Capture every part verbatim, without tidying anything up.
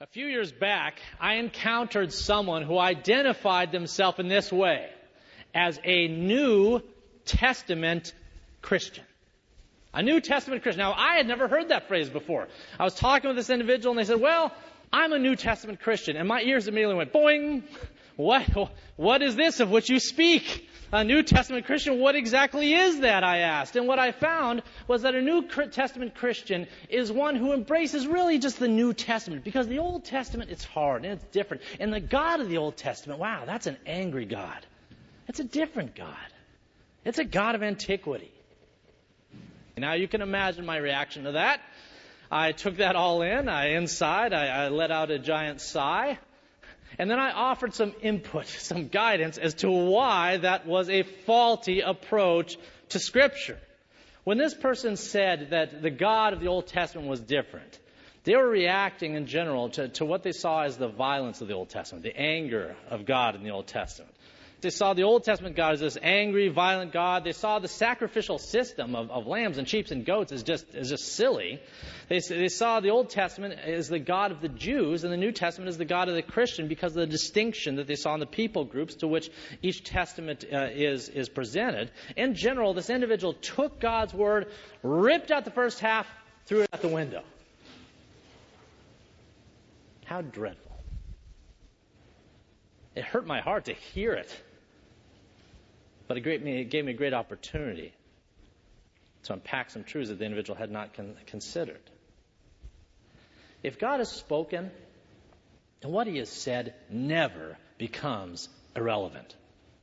A few years back, I encountered someone who identified themselves in this way, as a New Testament Christian. A New Testament Christian. Now, I had never heard that phrase before. I was talking with this individual, and they said, well, I'm a New Testament Christian. And my ears immediately went, boing! What, what is this of which you speak? A New Testament Christian, what exactly is that, I asked. And what I found was that a New Testament Christian is one who embraces really just the New Testament. Because the Old Testament, it's hard and it's different. And the God of the Old Testament, wow, that's an angry God. It's a different God. It's a God of antiquity. Now you can imagine my reaction to that. I took that all in. I inside, I, I let out a giant sigh. And then I offered some input, some guidance as to why that was a faulty approach to Scripture. When this person said that the God of the Old Testament was different, they were reacting in general to, to what they saw as the violence of the Old Testament, the anger of God in the Old Testament. They saw the Old Testament God as this angry, violent God. They saw the sacrificial system of, of lambs and sheep and goats as just as just silly. They, they saw the Old Testament as the God of the Jews and the New Testament as the God of the Christian because of the distinction that they saw in the people groups to which each testament uh, is, is presented. In general, this individual took God's word, ripped out the first half, threw it out the window. How dreadful. It hurt my heart to hear it. But it, great, it gave me a great opportunity to unpack some truths that the individual had not con- considered. If God has spoken, then what He has said never becomes irrelevant.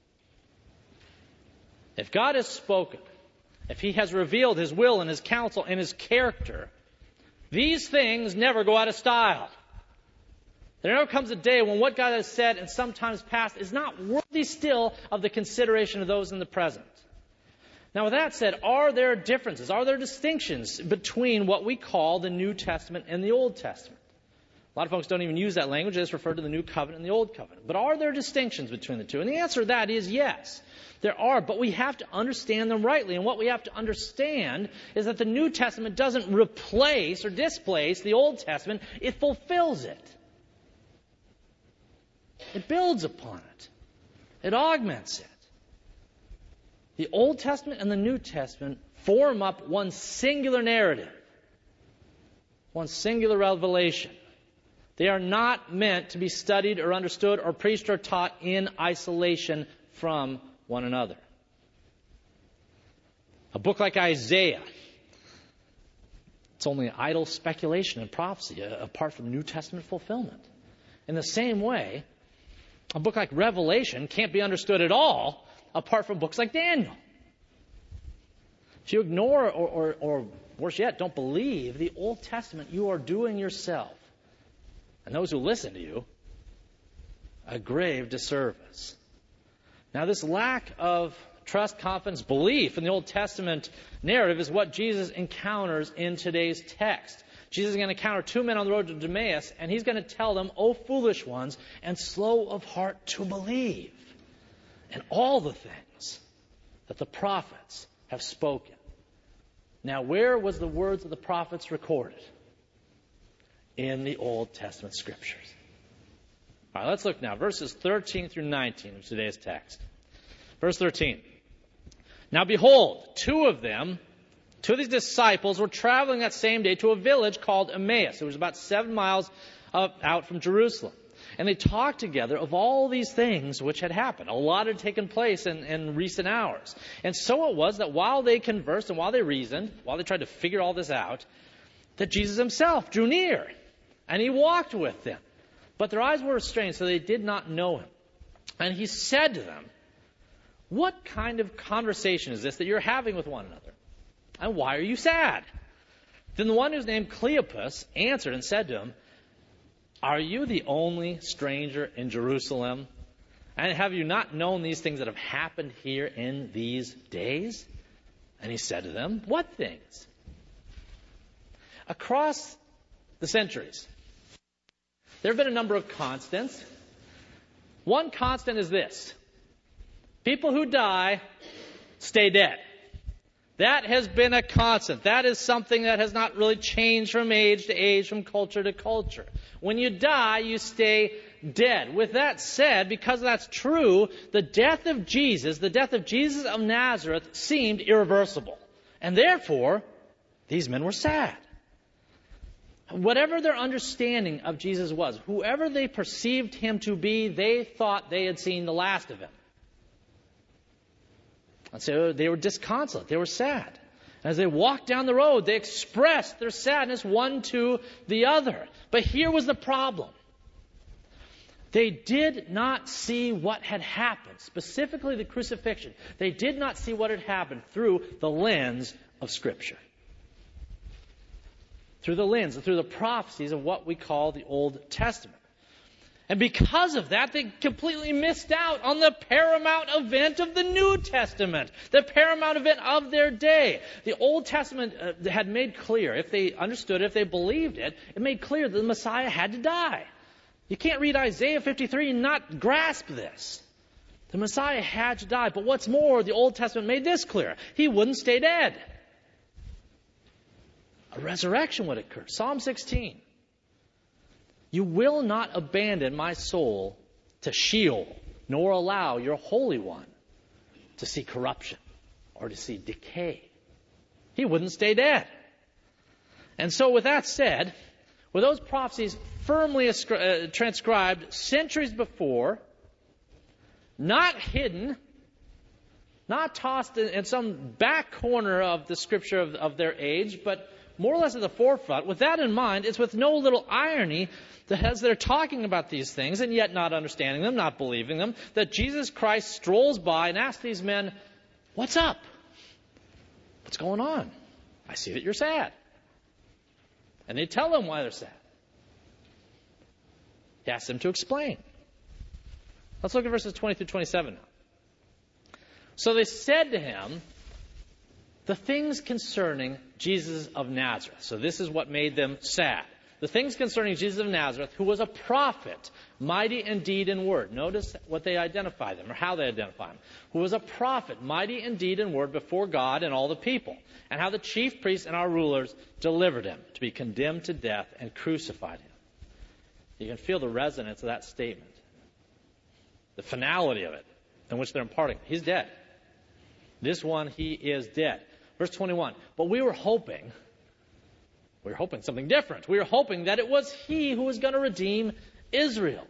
If God has spoken, if He has revealed His will and His counsel and His character, these things never go out of style. There never comes a day when what God has said in some times past is not worthy still of the consideration of those in the present. Now, with that said, are there differences? Are there distinctions between what we call the New Testament and the Old Testament? A lot of folks don't even use that language. They just refer to the New Covenant and the Old Covenant. But are there distinctions between the two? And the answer to that is yes. There are, but we have to understand them rightly. And what we have to understand is that the New Testament doesn't replace or displace the Old Testament. It fulfills it. It builds upon it. It augments it. The Old Testament and the New Testament form up one singular narrative, one singular revelation. They are not meant to be studied or understood or preached or taught in isolation from one another. A book like Isaiah, it's only idle speculation and prophecy apart from New Testament fulfillment. In the same way, a book like Revelation can't be understood at all apart from books like Daniel. If you ignore or, or, or worse yet, don't believe the Old Testament, you are doing yourself and those who listen to you a grave disservice. Now, this lack of trust, confidence, belief in the Old Testament narrative is what Jesus encounters in today's text. Jesus is going to encounter two men on the road to Emmaus, and He's going to tell them, O foolish ones, and slow of heart to believe, and all the things that the prophets have spoken. Now, where was the words of the prophets recorded? In the Old Testament Scriptures. All right, let's look now. Verses thirteen through nineteen of today's text. Verse thirteen. Now behold, two of them, two of these disciples were traveling that same day to a village called Emmaus. It was about seven miles up, out from Jerusalem. And they talked together of all these things which had happened. A lot had taken place in, in recent hours. And so it was that while they conversed and while they reasoned, while they tried to figure all this out, that Jesus Himself drew near. And He walked with them. But their eyes were restrained, so they did not know Him. And He said to them, what kind of conversation is this that you're having with one another? And why are you sad? Then the one who's named Cleopas answered and said to him, are you the only stranger in Jerusalem? And have you not known these things that have happened here in these days? And he said to them, what things? Across the centuries, there have been a number of constants. One constant is this. People who die stay dead. That has been a constant. That is something that has not really changed from age to age, from culture to culture. When you die, you stay dead. With that said, because that's true, the death of Jesus, the death of Jesus of Nazareth, seemed irreversible. And therefore, these men were sad. Whatever their understanding of Jesus was, whoever they perceived him to be, they thought they had seen the last of him. And so they were disconsolate. They were sad. As they walked down the road, they expressed their sadness one to the other. But here was the problem. They did not see what had happened, specifically the crucifixion. They did not see what had happened through the lens of Scripture. Through the lens, through the prophecies of what we call the Old Testament. And because of that, they completely missed out on the paramount event of the New Testament, the paramount event of their day. The Old Testament uh, had made clear, if they understood it, if they believed it, it made clear that the Messiah had to die. You can't read Isaiah fifty-three and not grasp this. The Messiah had to die. But what's more, the Old Testament made this clear. He wouldn't stay dead. A resurrection would occur. Psalm sixteen. You will not abandon my soul to Sheol, nor allow your Holy One to see corruption or to see decay. He wouldn't stay dead. And so with that said, with those prophecies firmly uh, transcribed centuries before, not hidden, not tossed in, in some back corner of the Scripture of, of their age, but more or less at the forefront. With that in mind, it's with no little irony that as they're talking about these things and yet not understanding them, not believing them, that Jesus Christ strolls by and asks these men, "What's up? What's going on? I see that you're sad." And they tell them why they're sad. He asks them to explain. Let's look at verses twenty through twenty-seven now. So they said to him, the things concerning Jesus of Nazareth. So this is what made them sad. The things concerning Jesus of Nazareth, who was a prophet, mighty in deed and word. Notice what they identify them, or how they identify him. Who was a prophet, mighty in deed and word before God and all the people. And how the chief priests and our rulers delivered him to be condemned to death and crucified him. You can feel the resonance of that statement. The finality of it, in which they're imparting. He's dead. This one, he is dead. Verse twenty-one, but we were hoping, we were hoping something different. We were hoping that it was he who was going to redeem Israel.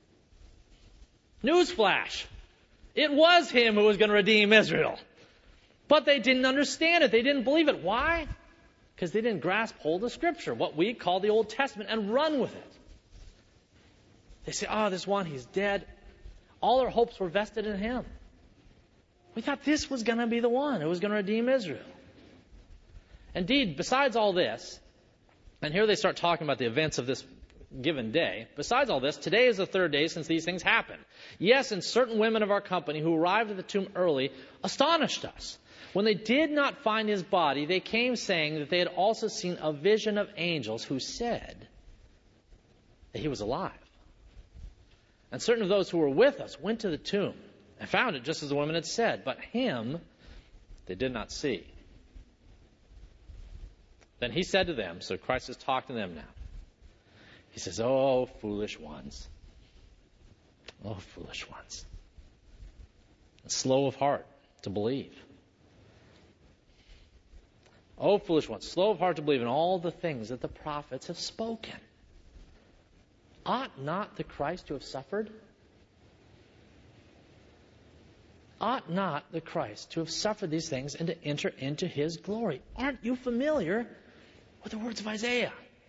Newsflash. It was him who was going to redeem Israel. But they didn't understand it. They didn't believe it. Why? Because they didn't grasp hold of Scripture, what we call the Old Testament, and run with it. They say, oh, this one, he's dead. All our hopes were vested in him. We thought this was going to be the one who was going to redeem Israel. Indeed, besides all this, and here they start talking about the events of this given day, besides all this, today is the third day since these things happened. Yes, and certain women of our company who arrived at the tomb early astonished us. When they did not find his body, they came saying that they had also seen a vision of angels who said that he was alive. And certain of those who were with us went to the tomb and found it just as the women had said, but him they did not see. Then he said to them, so Christ is talking to them now. He says, oh, foolish ones. Oh, foolish ones. And slow of heart to believe. Oh, foolish ones, slow of heart to believe in all the things that the prophets have spoken. Ought not the Christ to have suffered? Ought not the Christ to have suffered these things and to enter into his glory? Aren't you familiar with the words of Isaiah?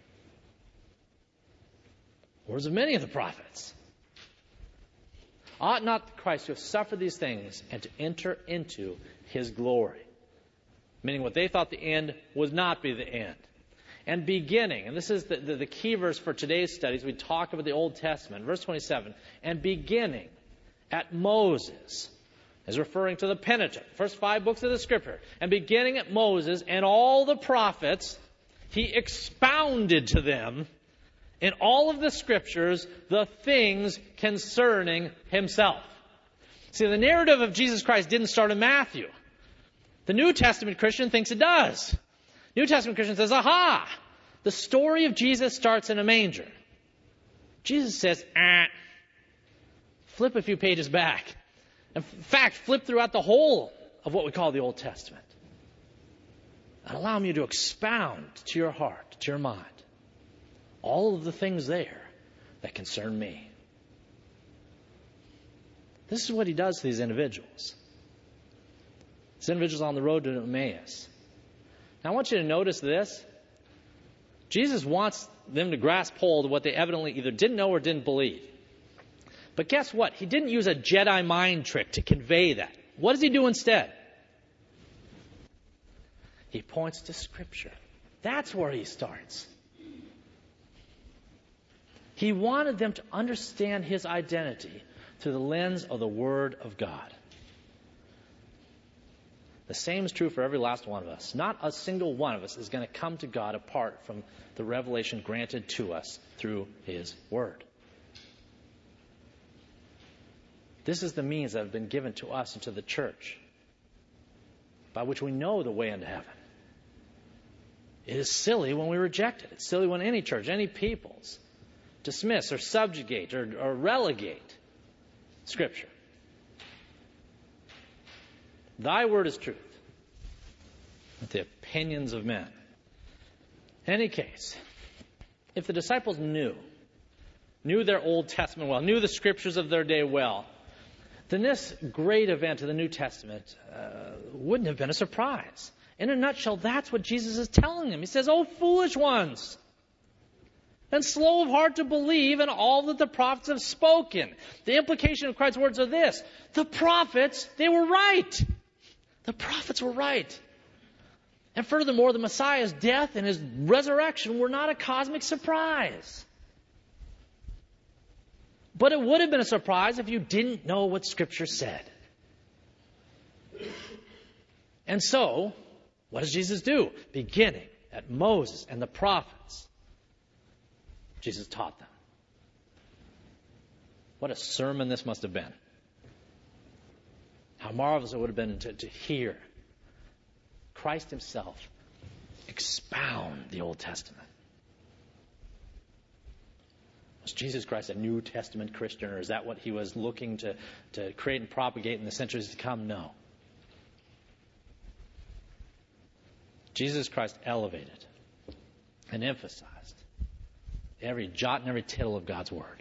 Words of many of the prophets. Ought not the Christ to have suffered these things and to enter into his glory? Meaning what they thought the end would not be the end. And beginning, and this is the, the, the key verse for today's studies, we talk about the Old Testament, verse twenty-seven, and beginning at Moses, is referring to the Pentateuch, first five books of the Scripture, and beginning at Moses and all the prophets, he expounded to them in all of the Scriptures the things concerning himself. See, the narrative of Jesus Christ didn't start in Matthew. The New Testament Christian thinks it does. New Testament Christian says, aha, the story of Jesus starts in a manger. Jesus says, ah, flip a few pages back. In fact, flip throughout the whole of what we call the Old Testament. And allow me to expound to your heart, to your mind, all of the things there that concern me. This is what he does to these individuals. These individuals on the road to Emmaus. Now I want you to notice this. Jesus wants them to grasp hold of what they evidently either didn't know or didn't believe. But guess what? He didn't use a Jedi mind trick to convey that. What does he do instead? He points to Scripture. That's where he starts. He wanted them to understand his identity through the lens of the Word of God. The same is true for every last one of us. Not a single one of us is going to come to God apart from the revelation granted to us through his Word. This is the means that have been given to us and to the church, by which we know the way into heaven. It is silly when we reject it. It's silly when any church, any peoples, dismiss or subjugate or, or relegate Scripture. Thy word is truth, not the opinions of men. In any case, if the disciples knew, knew their Old Testament well, knew the Scriptures of their day well, then this great event of the New Testament uh, wouldn't have been a surprise. In a nutshell, that's what Jesus is telling them. He says, "Oh, foolish ones, and slow of heart to believe in all that the prophets have spoken." The implication of Christ's words are this: the prophets, they were right. The prophets were right. And furthermore, the Messiah's death and his resurrection were not a cosmic surprise. But it would have been a surprise if you didn't know what Scripture said. And so, what does Jesus do? Beginning at Moses and the prophets, Jesus taught them. What a sermon this must have been. How marvelous it would have been to, to hear Christ himself expound the Old Testament. Was Jesus Christ a New Testament Christian, or is that what he was looking to, to create and propagate in the centuries to come? No. Jesus Christ elevated and emphasized every jot and every tittle of God's Word.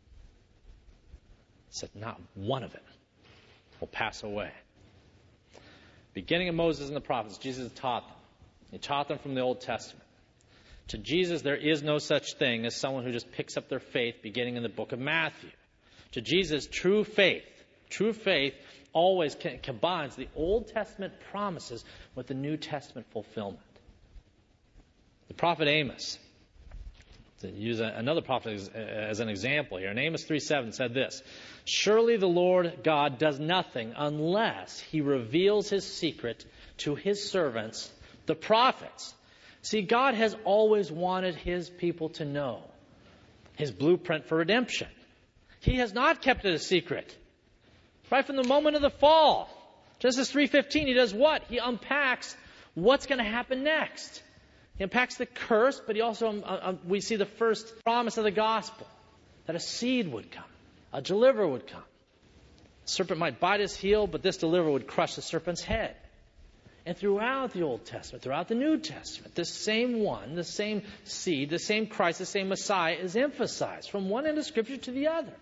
He said not one of it will pass away. Beginning of Moses and the prophets, Jesus taught them. He taught them from the Old Testament. To Jesus, there is no such thing as someone who just picks up their faith beginning in the book of Matthew. To Jesus, true faith, true faith always combines the Old Testament promises with the New Testament fulfillment. The prophet Amos, to use another prophet as an example here, in Amos three seven said this: "Surely the Lord God does nothing unless he reveals his secret to his servants, the prophets." See, God has always wanted his people to know his blueprint for redemption. He has not kept it a secret. Right from the moment of the fall, Genesis three fifteen, he does what? He unpacks what's going to happen next. He unpacks the curse, but he also, um, uh, we see the first promise of the gospel, that a seed would come, a deliverer would come. The serpent might bite his heel, but this deliverer would crush the serpent's head. And throughout the Old Testament, throughout the New Testament, the same one, the same seed, the same Christ, the same Messiah is emphasized from one end of Scripture to the other.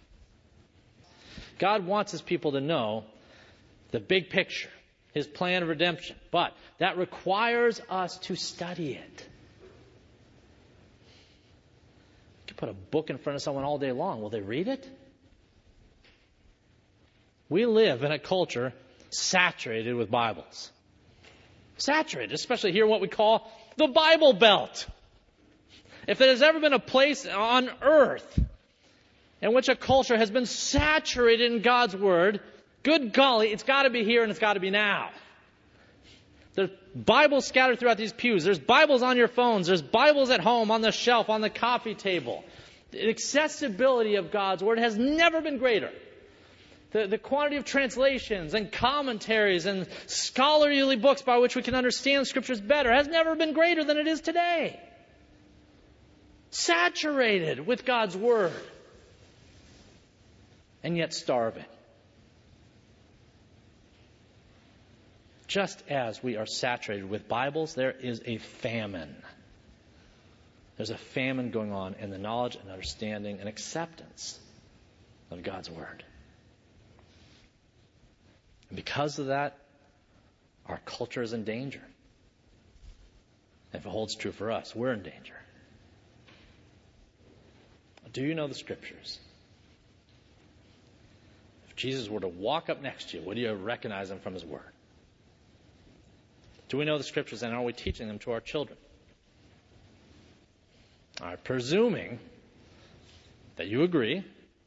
God wants his people to know the big picture, his plan of redemption. But that requires us to study it. You can put a book in front of someone all day long. Will they read it? We live in a culture saturated with Bibles. Saturated, especially here in what we call the Bible Belt. If there has ever been a place on earth in which a culture has been saturated in God's Word, good golly, it's got to be here and it's got to be now. There's Bibles scattered throughout these pews. There's Bibles on your phones. There's Bibles at home, on the shelf, on the coffee table. The accessibility of God's Word has never been greater. The, the quantity of translations and commentaries and scholarly books by which we can understand Scriptures better has never been greater than it is today. Saturated with God's Word. And yet starving. Just as we are saturated with Bibles, there is a famine. There's a famine going on in the knowledge and understanding and acceptance of God's Word. And because of that, our culture is in danger. If it holds true for us, we're in danger. Do you know the Scriptures? If Jesus were to walk up next to you, would you recognize him from his Word? Do we know the Scriptures, and are we teaching them to our children? All right, presuming that you agree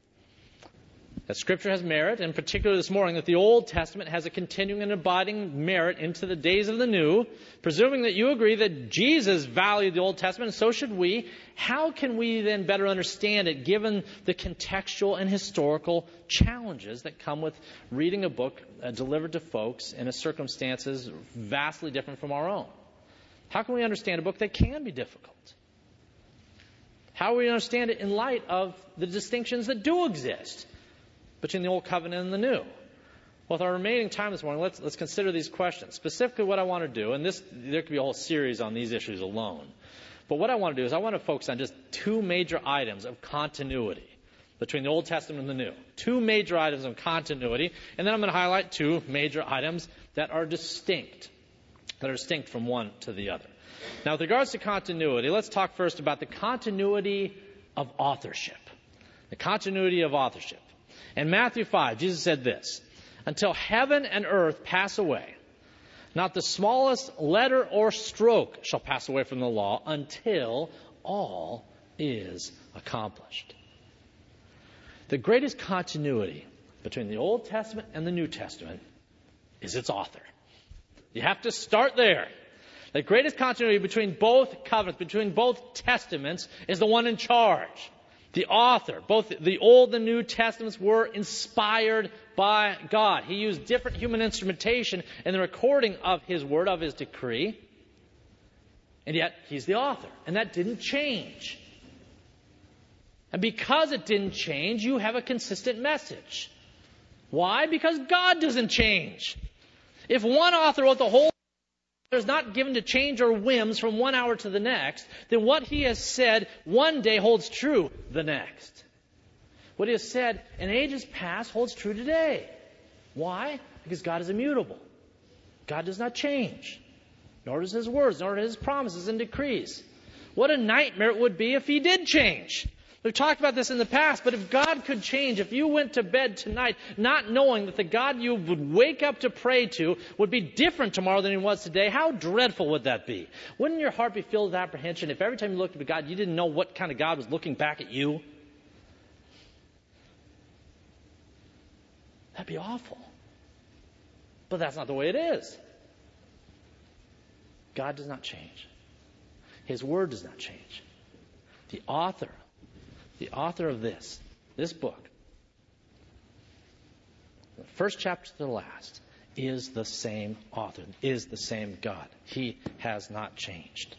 that Scripture has merit, and particularly this morning that the Old Testament has a continuing and abiding merit into the days of the New, presuming that you agree that Jesus valued the Old Testament, and so should we, how can we then better understand it given the contextual and historical challenges that come with reading a book uh, delivered to folks in a circumstances vastly different from our own? How can we understand a book that can be difficult? How will we understand it in light of the distinctions that do exist between the Old Covenant and the New? Well, with our remaining time this morning, let's let's consider these questions. Specifically what I want to do, and this there could be a whole series on these issues alone, but what I want to do is I want to focus on just two major items of continuity between the Old Testament and the New. Two major items of continuity, and then I'm going to highlight two major items that are distinct, that are distinct from one to the other. Now, with regards to continuity, let's talk first about the continuity of authorship. The continuity of authorship. In Matthew five, Jesus said this, "Until heaven and earth pass away, not the smallest letter or stroke shall pass away from the law until all is accomplished." The greatest continuity between the Old Testament and the New Testament is its author. You have to start there. The greatest continuity between both covenants, between both testaments, is the one in charge. The author. Both the Old and New Testaments were inspired by God. He used different human instrumentation in the recording of His word, of His decree. And yet, He's the author. And that didn't change. And because it didn't change, you have a consistent message. Why? Because God doesn't change. If one author wrote the whole is not given to change or whims from one hour to the next, then what he has said one day holds true the next. What he has said in ages past holds true today. Why? Because God is immutable. God does not change. Nor does His words, nor His promises and decrees. What a nightmare it would be if He did change. We've talked about this in the past, but if God could change, if you went to bed tonight not knowing that the God you would wake up to pray to would be different tomorrow than He was today, how dreadful would that be? Wouldn't your heart be filled with apprehension if every time you looked at God, you didn't know what kind of God was looking back at you? That'd be awful. But that's not the way it is. God does not change. His word does not change. The author The author of this, this book, the first chapter to the last, is the same author, is the same God. He has not changed.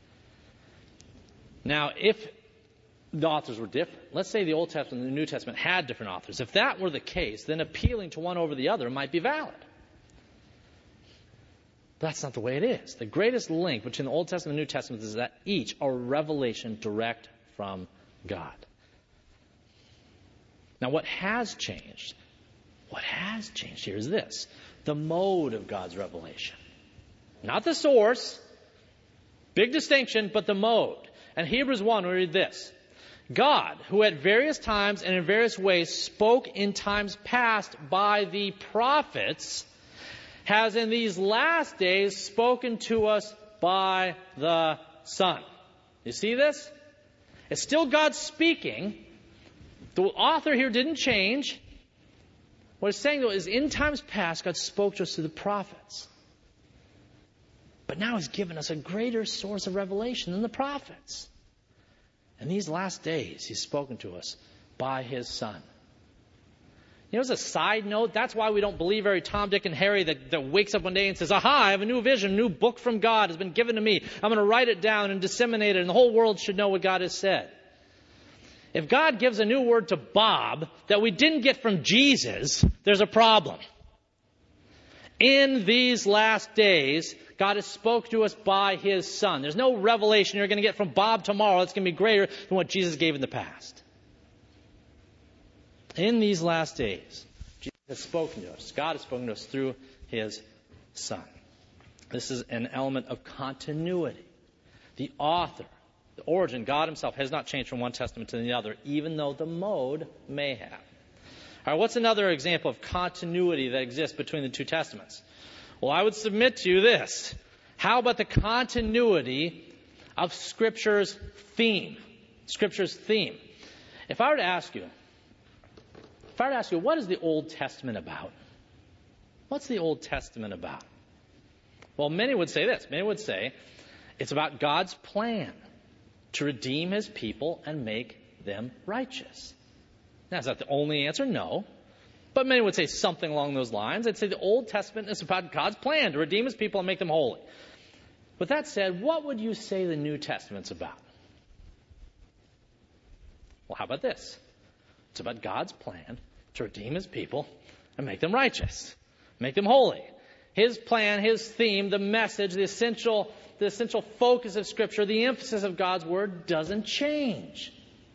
Now, if the authors were different, let's say the Old Testament and the New Testament had different authors. If that were the case, then appealing to one over the other might be valid. But that's not the way it is. The greatest link between the Old Testament and the New Testament is that each are revelation direct from God. Now, what has changed, what has changed here is this, the mode of God's revelation. Not the source, big distinction, but the mode. And Hebrews one, we read this, God, who at various times and in various ways spoke in times past by the prophets, has in these last days spoken to us by the Son. You see this? It's still God speaking. The author here didn't change. What it's saying, though, is in times past, God spoke to us through the prophets. But now He's given us a greater source of revelation than the prophets. In these last days, He's spoken to us by His Son. You know, as a side note, that's why we don't believe every Tom, Dick, and Harry that, that wakes up one day and says, aha, I have a new vision, a new book from God has been given to me. I'm going to write it down and disseminate it, and the whole world should know what God has said. If God gives a new word to Bob that we didn't get from Jesus, there's a problem. In these last days, God has spoke to us by His Son. There's no revelation you're going to get from Bob tomorrow that's going to be greater than what Jesus gave in the past. In these last days, Jesus has spoken to us. God has spoken to us through His Son. This is an element of continuity. The author, the origin, God Himself, has not changed from one testament to the other, even though the mode may have. All right, what's another example of continuity that exists between the two testaments? Well, I would submit to you this. How about the continuity of Scripture's theme? Scripture's theme. If I were to ask you, if I were to ask you, what is the Old Testament about? What's the Old Testament about? Well, many would say this. Many would say it's about God's plan to redeem His people and make them righteous. Now, is that the only answer? No. But many would say something along those lines. I'd say the Old Testament is about God's plan to redeem His people and make them holy. With that said, what would you say the New Testament's about? Well, how about this? It's about God's plan to redeem His people and make them righteous, make them holy. His plan, His theme, the message, the essential, the essential focus of Scripture, the emphasis of God's Word doesn't change.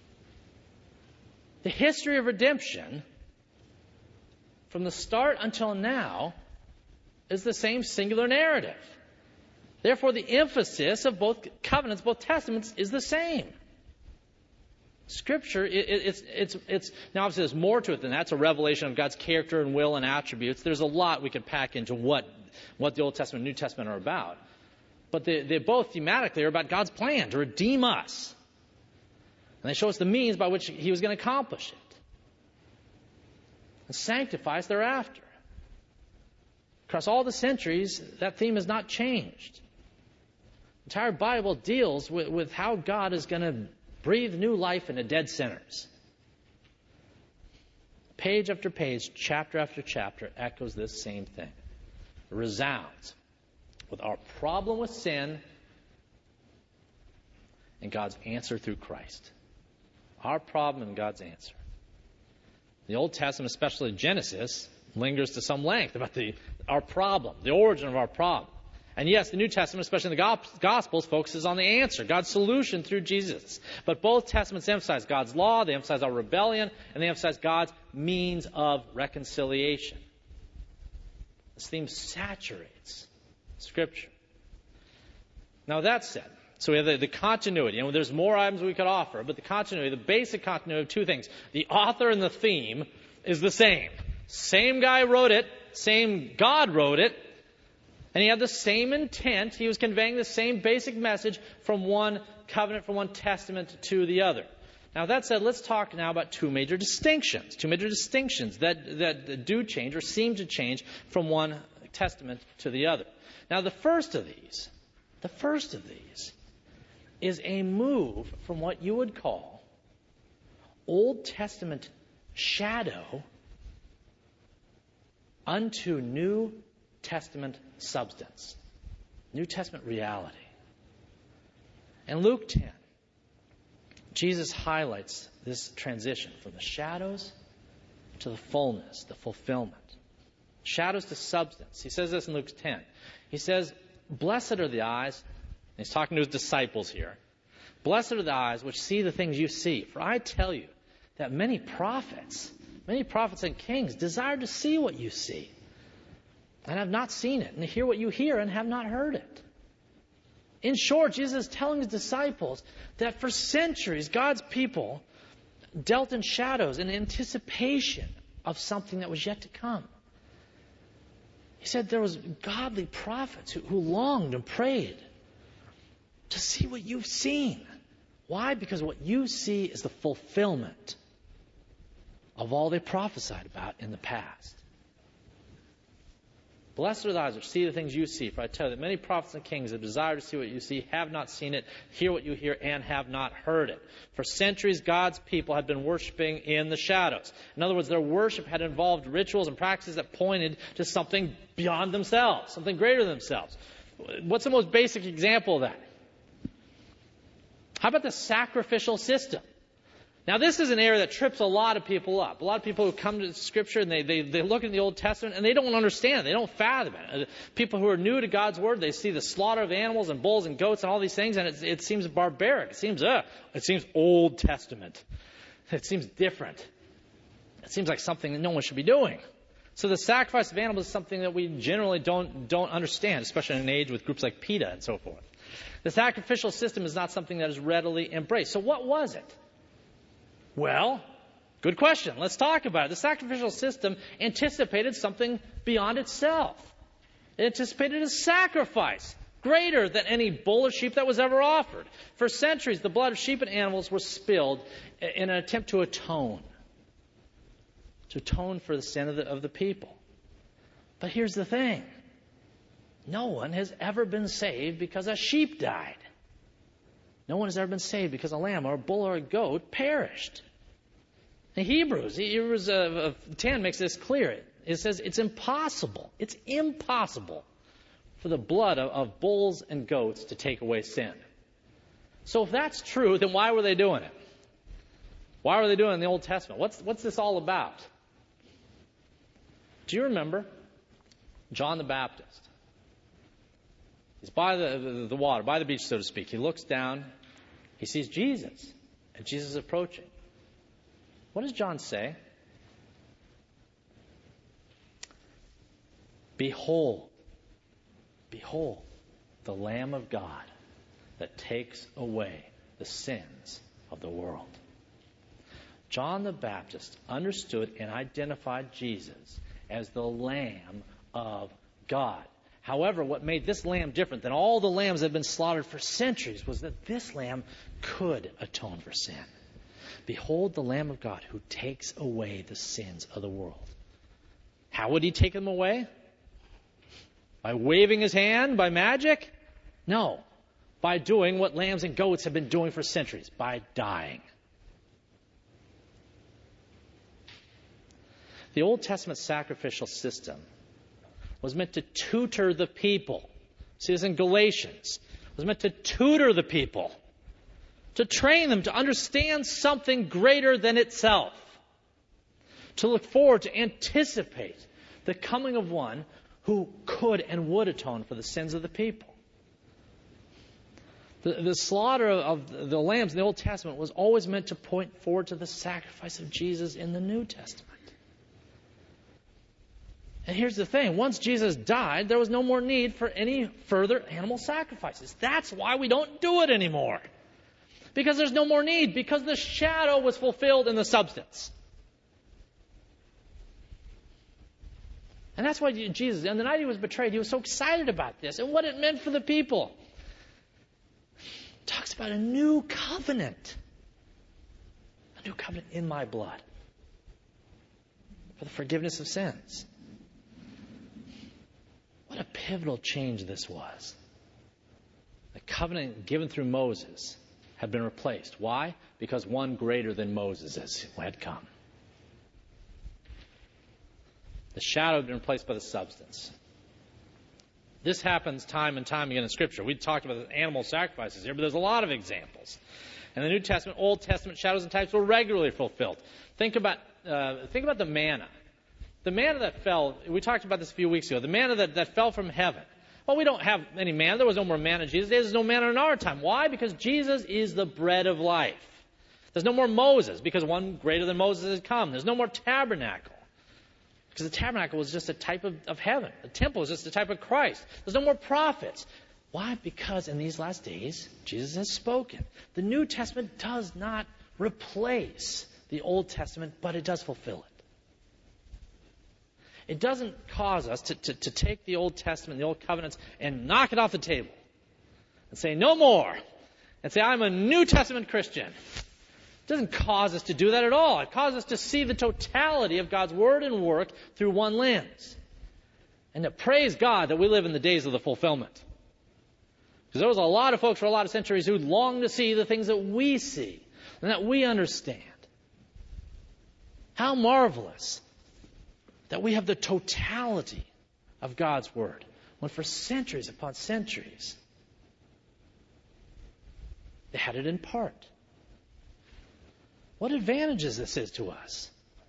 The history of redemption, from the start until now, is the same singular narrative. Therefore, the emphasis of both covenants, both testaments, is the same. Scripture, it, it, it's, it's, it's, now obviously there's more to it than that. It's a revelation of God's character and will and attributes. There's a lot we could pack into what, what the Old Testament and New Testament are about. But they, they're both thematically are about God's plan to redeem us. And they show us the means by which He was going to accomplish it. And sanctify us thereafter. Across all the centuries, that theme has not changed. The entire Bible deals with, with how God is going to breathe new life into dead sinners. Page after page, chapter after chapter, echoes this same thing. It resounds with our problem with sin and God's answer through Christ. Our problem and God's answer. The Old Testament, especially Genesis, lingers to some length about the our problem, the origin of our problem. And yes, the New Testament, especially in the Gospels, focuses on the answer, God's solution through Jesus. But both Testaments emphasize God's law, they emphasize our rebellion, and they emphasize God's means of reconciliation. This theme saturates Scripture. Now, that said, so we have the, the continuity, and there's more items we could offer, but the continuity, the basic continuity of two things. The author and the theme is the same. Same guy wrote it, same God wrote it, and he had the same intent. He was conveying the same basic message from one covenant, from one testament to the other. Now, that said, let's talk now about two major distinctions. Two major distinctions that, that do change or seem to change from one testament to the other. Now, the first of these, the first of these is a move from what you would call Old Testament shadow unto New Testament substance, New Testament reality. In Luke ten, Jesus highlights this transition from the shadows to the fullness, the fulfillment. Shadows to substance. He says this in Luke ten. He says, blessed are the eyes, and he's talking to his disciples here. Blessed are the eyes which see the things you see. For I tell you that many prophets, many prophets and kings desire to see what you see, and have not seen it, and to hear what you hear, and have not heard it. In short, Jesus is telling his disciples that for centuries, God's people dealt in shadows in anticipation of something that was yet to come. He said there was godly prophets who, who longed and prayed to see what you've seen. Why? Because what you see is the fulfillment of all they prophesied about in the past. Blessed are the eyes which see the things you see. For I tell you that many prophets and kings have desired to see what you see, have not seen it, hear what you hear, and have not heard it. For centuries, God's people had been worshiping in the shadows. In other words, their worship had involved rituals and practices that pointed to something beyond themselves, something greater than themselves. What's the most basic example of that? How about the sacrificial system? Now, this is an area that trips a lot of people up. A lot of people who come to Scripture and they, they, they look in the Old Testament and they don't understand it. They don't fathom it. People who are new to God's Word, they see the slaughter of animals and bulls and goats and all these things, and it, it seems barbaric. It seems, uh, it seems Old Testament. It seems different. It seems like something that no one should be doing. So the sacrifice of animals is something that we generally don't, don't understand, especially in an age with groups like PETA and so forth. The sacrificial system is not something that is readily embraced. So what was it? Well, good question. Let's talk about it. The sacrificial system anticipated something beyond itself. It anticipated a sacrifice greater than any bull or sheep that was ever offered. For centuries, the blood of sheep and animals was spilled in an attempt to atone. To atone for the sin of the, of the people. But here's the thing. No one has ever been saved because a sheep died. No one has ever been saved because a lamb or a bull or a goat perished. In Hebrews, Hebrews uh, ten makes this clear. It says it's impossible. It's impossible for the blood of, of bulls and goats to take away sin. So if that's true, then why were they doing it? Why were they doing it in the Old Testament? What's, what's this all about? Do you remember John the Baptist? He's by the, the, the water, by the beach, so to speak. He looks down. He sees Jesus. And Jesus is approaching. What does John say? Behold, behold, the Lamb of God that takes away the sins of the world. John the Baptist understood and identified Jesus as the Lamb of God. However, what made this lamb different than all the lambs that had been slaughtered for centuries was that this lamb could atone for sin. Behold the Lamb of God who takes away the sins of the world. How would he take them away? By waving his hand? By magic? No. By doing what lambs and goats have been doing for centuries. By dying. The Old Testament sacrificial system was meant to tutor the people. See this in Galatians. It was meant to tutor the people. To train them to understand something greater than itself. To look forward, to anticipate the coming of one who could and would atone for the sins of the people. The, the slaughter of the lambs in the Old Testament was always meant to point forward to the sacrifice of Jesus in the New Testament. And here's the thing. Once Jesus died, there was no more need for any further animal sacrifices. That's why we don't do it anymore. Because there's no more need. Because the shadow was fulfilled in the substance. And that's why Jesus, on the night he was betrayed, he was so excited about this and what it meant for the people. It talks about a new covenant. A new covenant in my blood. For the forgiveness of sins. What a pivotal change this was. The covenant given through Moses had been replaced. Why? Because one greater than Moses had come. The shadow had been replaced by the substance. This happens time and time again in Scripture. We talked about the animal sacrifices here, but there's a lot of examples. In the New Testament, Old Testament shadows and types were regularly fulfilled. Think about uh, think about the manna. The manna that fell, we talked about this a few weeks ago, the manna that, that fell from heaven. Well, we don't have any manna. There was no more manna in Jesus' days. There's no manna in our time. Why? Because Jesus is the bread of life. There's no more Moses, because one greater than Moses has come. There's no more tabernacle, because the tabernacle was just a type of, of heaven. The temple was just a type of Christ. There's no more prophets. Why? Because in these last days, Jesus has spoken. The New Testament does not replace the Old Testament, but it does fulfill it. It doesn't cause us to, to, to take the Old Testament, the Old Covenants, and knock it off the table. And say, no more. And say, I'm a New Testament Christian. It doesn't cause us to do that at all. It causes us to see the totality of God's Word and work through one lens. And to praise God that we live in the days of the fulfillment. Because there was a lot of folks for a lot of centuries who longed to see the things that we see and that we understand. How marvelous that we have the totality of God's Word, when for centuries upon centuries, they had it in part. What advantages this is to us.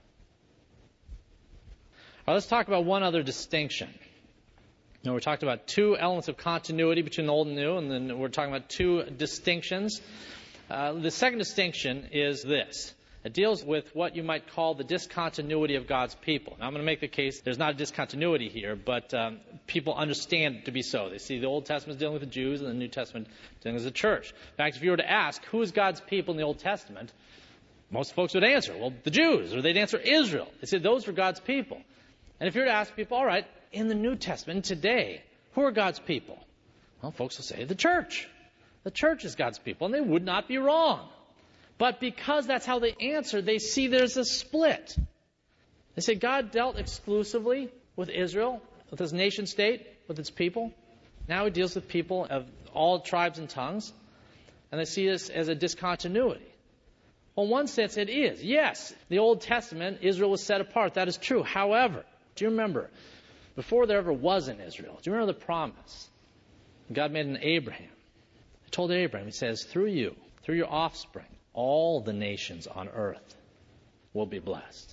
All right, let's talk about one other distinction. You know, we talked about two elements of continuity between the Old and New, and then we're talking about two distinctions. Uh, the second distinction is this. It deals with what you might call the discontinuity of God's people. Now, I'm going to make the case there's not a discontinuity here, but um, people understand it to be so. They see the Old Testament is dealing with the Jews and the New Testament dealing with the church. In fact, if you were to ask, who is God's people in the Old Testament, most folks would answer, well, the Jews, or they'd answer Israel. They said those were God's people. And if you were to ask people, all right, in the New Testament today, who are God's people? Well, folks will say the church. The church is God's people, and they would not be wrong. But because that's how they answer, they see there's a split. They say God dealt exclusively with Israel, with his nation state, with its people. Now he deals with people of all tribes and tongues. And they see this as a discontinuity. Well, in one sense it is. Yes, the Old Testament, Israel was set apart. That is true. However, do you remember, before there ever was an Israel, do you remember the promise God made in Abraham? He told Abraham, he says, through you, through your offspring, all the nations on earth will be blessed.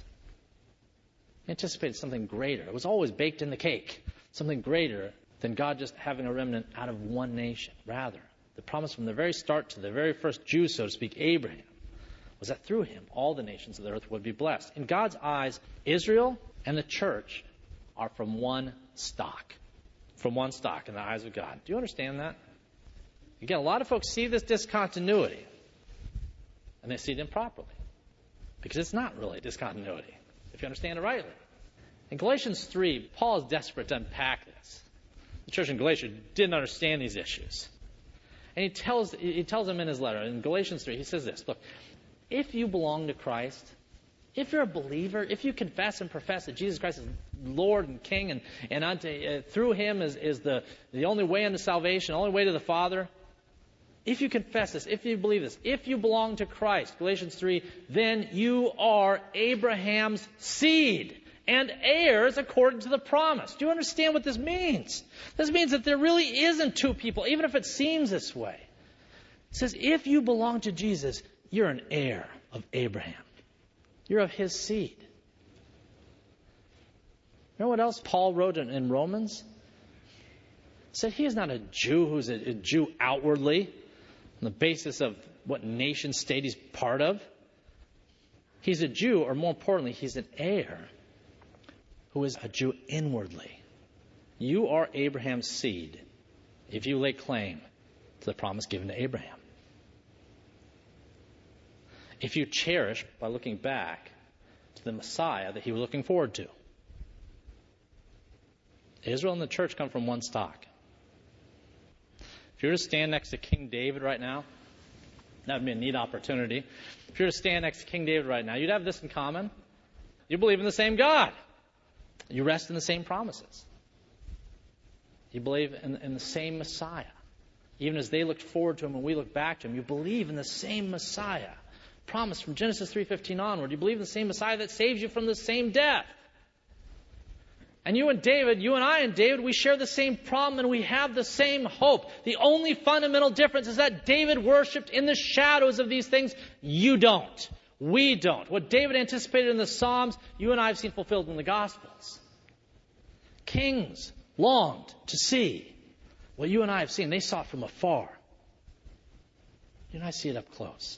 He anticipated something greater. It was always baked in the cake. Something greater than God just having a remnant out of one nation. Rather, the promise from the very start to the very first Jew, so to speak, Abraham, was that through him all the nations of the earth would be blessed. In God's eyes, Israel and the church are from one stock. From one stock in the eyes of God. Do you understand that? Again, a lot of folks see this discontinuity. And they see it improperly. Because it's not really discontinuity, if you understand it rightly. In Galatians three, Paul is desperate to unpack this. The church in Galatia didn't understand these issues. And he tells he tells them in his letter, in Galatians three, he says this, look, if you belong to Christ, if you're a believer, if you confess and profess that Jesus Christ is Lord and King, and, and unto, uh, through him is, is the, the only way unto salvation, the only way to the Father, if you confess this, if you believe this, if you belong to Christ, Galatians three, then you are Abraham's seed and heirs according to the promise. Do you understand what this means? This means that there really isn't two people, even if it seems this way. It says, if you belong to Jesus, you're an heir of Abraham. You're of his seed. You know what else Paul wrote in, in Romans? He said he is not a Jew who's a, a Jew outwardly, on the basis of what nation state he's part of. He's a Jew, or more importantly, he's an heir who is a Jew inwardly. You are Abraham's seed if you lay claim to the promise given to Abraham. If you cherish by looking back to the Messiah that he was looking forward to. Israel and the church come from one stock. If you were to stand next to King David right now, that would be a neat opportunity. If you were to stand next to King David right now, you'd have this in common. You believe in the same God. You rest in the same promises. You believe in, in the same Messiah. Even as they looked forward to him and we look back to him, you believe in the same Messiah. Promised from Genesis three fifteen onward. You believe in the same Messiah that saves you from the same death. And you and David, you and I and David, we share the same problem and we have the same hope. The only fundamental difference is that David worshipped in the shadows of these things. You don't. We don't. What David anticipated in the Psalms, you and I have seen fulfilled in the Gospels. Kings longed to see what you and I have seen. They saw it from afar. You and I see it up close.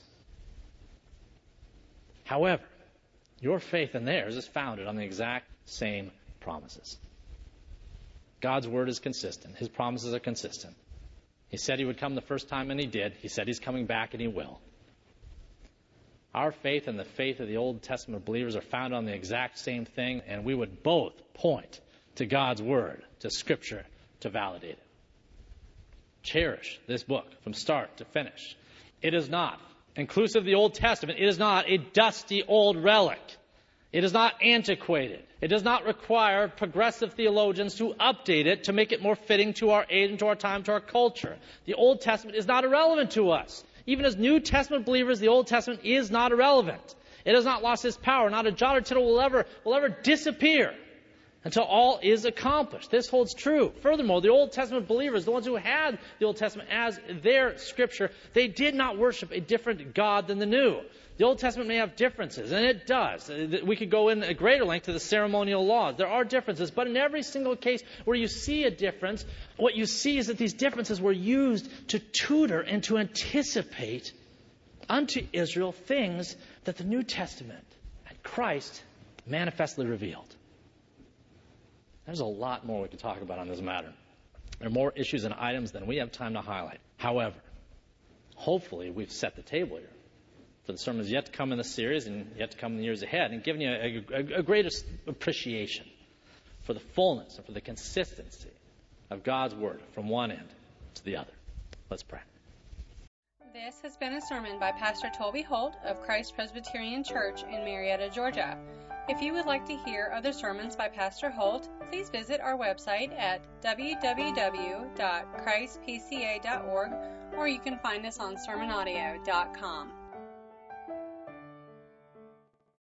However, your faith and theirs is founded on the exact same promises. God's word is consistent. His promises are consistent. He said he would come the first time, and he did. He said he's coming back, and he will. Our faith and the faith of the Old Testament believers are founded on the exact same thing, and we would both point to God's word, to Scripture, to validate it. Cherish this book from start to finish. It is not, inclusive of the Old Testament, it is not a dusty old relic. It is not antiquated. It does not require progressive theologians to update it to make it more fitting to our age and to our time, to our culture. The Old Testament is not irrelevant to us. Even as New Testament believers, the Old Testament is not irrelevant. It has not lost its power. Not a jot or tittle will ever, will ever disappear until all is accomplished. This holds true. Furthermore, the Old Testament believers, the ones who had the Old Testament as their scripture, they did not worship a different God than the New. The Old Testament may have differences, and it does. We could go in a greater length to the ceremonial laws. There are differences, but in every single case where you see a difference, what you see is that these differences were used to tutor and to anticipate unto Israel things that the New Testament and Christ manifestly revealed. There's a lot more we could talk about on this matter. There are more issues and items than we have time to highlight. However, hopefully we've set the table here for the sermons yet to come in the series and yet to come in the years ahead, and given you a, a, a greater appreciation for the fullness and for the consistency of God's Word from one end to the other. Let's pray. This has been a sermon by Pastor Toby Holt of Christ Presbyterian Church in Marietta, Georgia. If you would like to hear other sermons by Pastor Holt, please visit our website at w w w dot christ p c a dot org, or you can find us on sermon audio dot com.